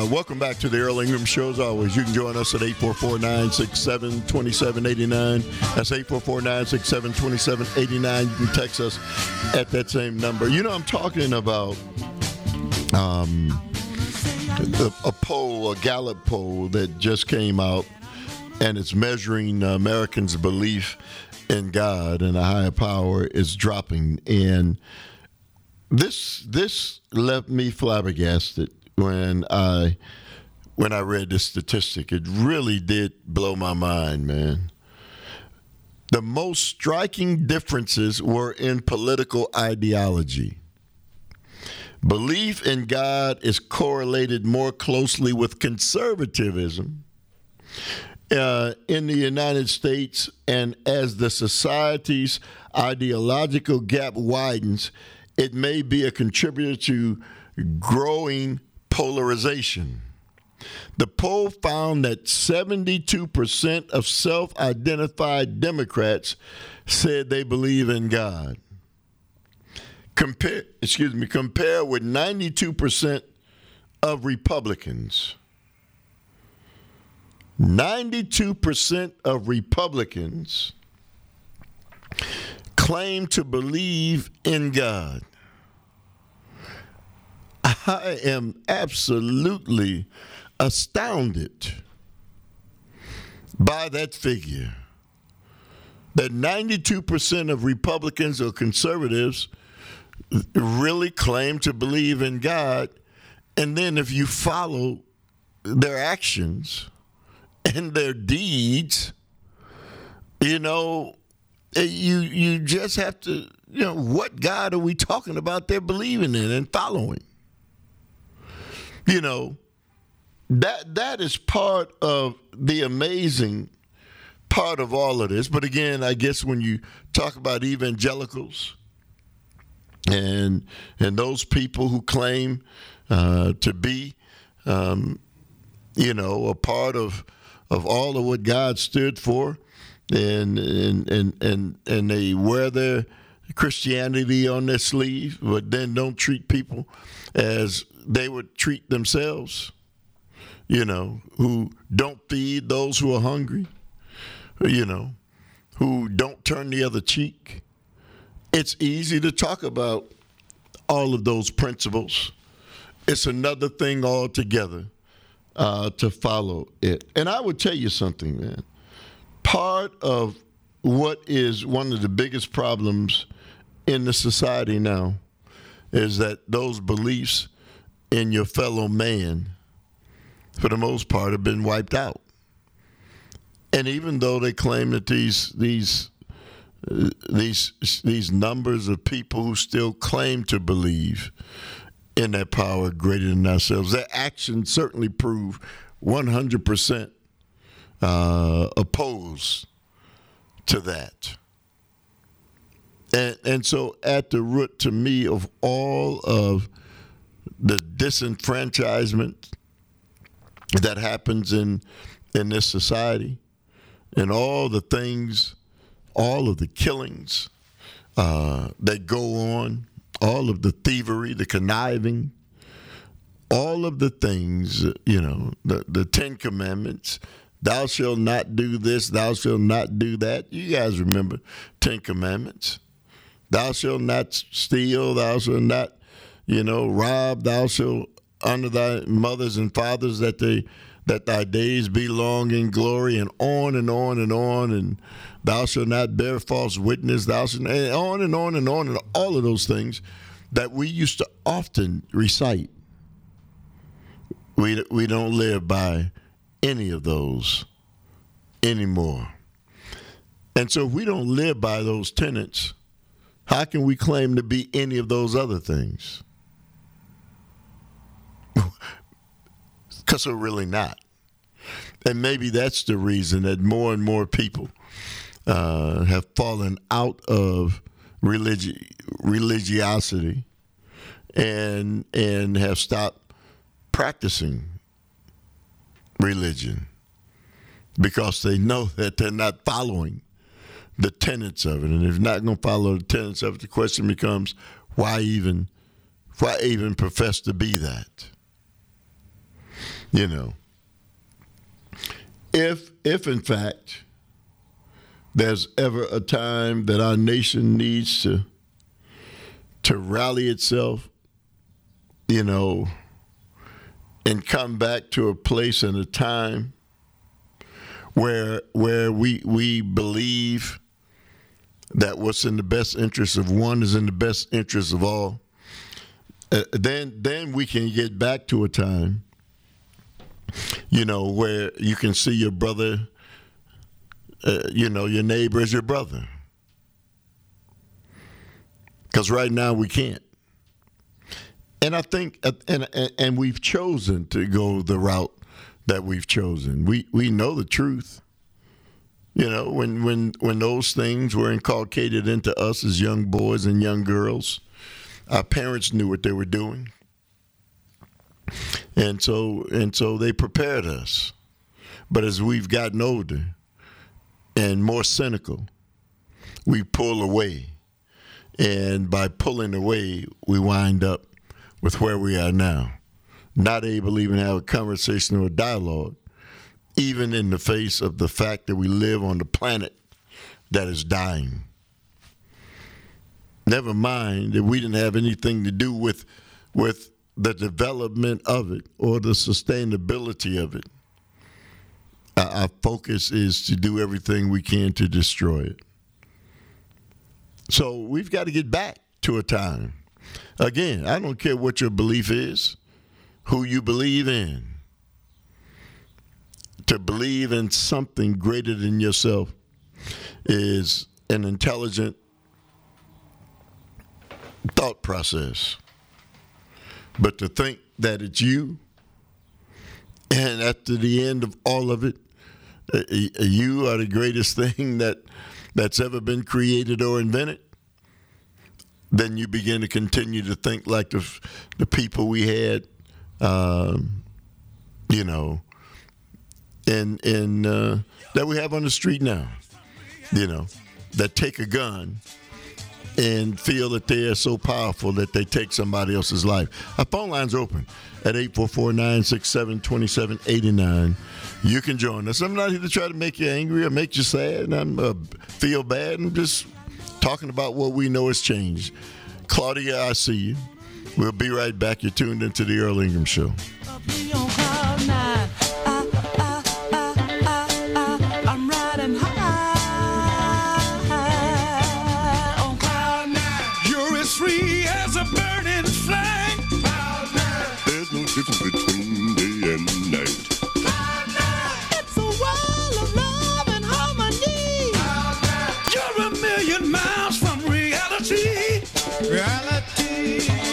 Welcome back to the Earl Ingram Show. As always, you can join us at 844-967-2789. That's 844-967-2789. You can text us at that same number. You know, I'm talking about a poll, a Gallup poll that just came out, and it's measuring Americans' belief in God and a higher power is dropping. And this left me flabbergasted when I read this statistic. It really did blow my mind, man. The most striking differences were in political ideology. Belief in God is correlated more closely with conservatism in the United States, and as the society's ideological gap widens, it may be a contributor to growing polarization. The poll found that 72% of self-identified Democrats said they believe in God. Compare with 92% of Republicans. 92% of Republicans claim to believe in God. I am absolutely astounded by that figure, that 92% of Republicans or conservatives really claim to believe in God, and then if you follow their actions and their deeds, you know, you just have to, you know, what God are we talking about they're believing in and following? You know, that is part of the amazing part of all of this. But again, I guess when you talk about evangelicals and those people who claim to be, you know, a part of all of what God stood for, and they wear their Christianity on their sleeve, but then don't treat people as they would treat themselves, you know, who don't feed those who are hungry, you know, who don't turn the other cheek. It's easy to talk about all of those principles. It's another thing altogether to follow it. And I would tell you something, man. Part of what is one of the biggest problems in the society now is that those beliefs in your fellow man, for the most part, have been wiped out. And even though they claim that these numbers of people who still claim to believe in that power greater than ourselves, their actions certainly prove 100% opposed to that. And so at the root, to me, of all of the disenfranchisement that happens in this society, and all the things, all of the killings that go on, all of the thievery, the conniving, all of the things, you know, the Ten Commandments, thou shalt not do this, thou shalt not do that. You guys remember Ten Commandments. Thou shalt not steal, thou shalt not, you know, rob, thou shalt honor thy mothers and fathers, that thy days be long in glory, and on and on and on, and thou shalt not bear false witness, thou shalt, and on and on and on, and all of those things that we used to often recite. We don't live by any of those anymore. And so if we don't live by those tenets, how can we claim to be any of those other things? Because we're really not. And maybe that's the reason that more and more people have fallen out of religiosity and have stopped practicing religion, because they know that they're not following the tenets of it. And if you're not going to follow the tenets of it, the question becomes, why even profess to be that? You know, if in fact there's ever a time that our nation needs to rally itself, you know, and come back to a place and a time where we believe that what's in the best interest of one is in the best interest of all, then we can get back to a time, you know, where you can see your brother, you know, your neighbor as your brother. Because right now we can't. And I think, and we've chosen to go the route that we've chosen. We know the truth. You know, when those things were inculcated into us as young boys and young girls, our parents knew what they were doing. And so they prepared us. But as we've gotten older and more cynical, we pull away. And by pulling away, we wind up with where we are now, not able to even have a conversation or a dialogue, even in the face of the fact that we live on the planet that is dying. Never mind that we didn't have anything to do with the development of it or the sustainability of it. Our focus is to do everything we can to destroy it. So we've got to get back to a time. Again, I don't care what your belief is, who you believe in. To believe in something greater than yourself is an intelligent thought process. But to think that it's you, and after the end of all of it, you are the greatest thing that's ever been created or invented, then you begin to continue to think like the people we had, you know, and that we have on the street now, you know, that take a gun and feel that they are so powerful that they take somebody else's life. Our phone line's open at 844-967-2789. You can join us. I'm not here to try to make you angry or make you sad. I'm feel bad. I'm just talking about what we know has changed. Claudia, I see you. We'll be right back. You're tuned into the Earl Ingram Show. I'm riding high on cloud nine. You're as free as a burning flame. There's no difference between day and night. It's a world of love and harmony. You're a million miles from reality. Reality.